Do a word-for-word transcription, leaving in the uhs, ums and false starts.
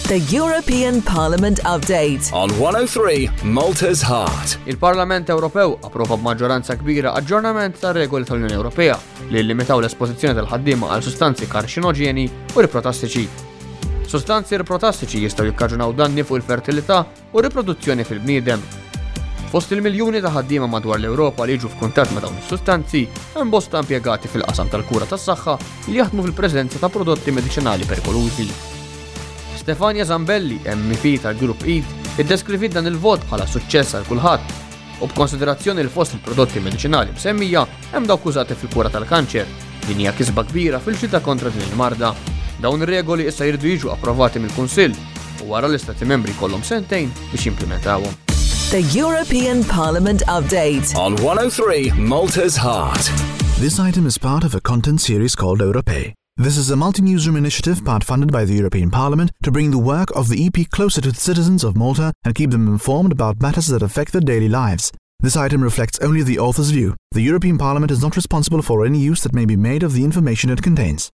The European Parliament Update on one oh three Malta's Heart. Il-Parlament Ewropew approva b'maġġoranza kbira aġġornament tar regoli tal-Unjoni Ewropea li limitaw l-espożizzjoni tal-ħaddiema għal sustanzi karċinoġeni u riprotassiċi. Sustanzi riprotassiċi jistgħu jikkaġunaw danni fuq il-fertilità u riproduzzjoni fil-bniedem. Fost il-miljuni ta' ħaddiema madwar l-Ewropa li jiġu f'kuntatt ma' dawn is-sustanzi hemm bosta impjegati fil-qasam tal-kura tas-saħħa li jaħdmu fil-preżenza ta' prodotti mediċinali perikolużi. Stefania Zambelli, M P tal-Grupp E A T, iddeskrivit dan il-vot bħala suċċess għal kulħadd u b'konsiderazzjoni l fost il-prodotti mediċinali msemmija hemm dawk użati fil-kura tal-kanċer. Din hija kisba kbira fil-ġlida kontra din il-marda. Dawn ir-regoli issa jridu jiġu approvati mill-Kunsill u wara l-Istati membri kollhom sentejn biex jimplementawhom. The European Parliament Update on one oh three Malta's Heart. This item is part of a content series called Europay. This is a multi-newsroom initiative part-funded by the European Parliament to bring the work of the E P closer to the citizens of Malta and keep them informed about matters that affect their daily lives. This item reflects only the author's view. The European Parliament is not responsible for any use that may be made of the information it contains.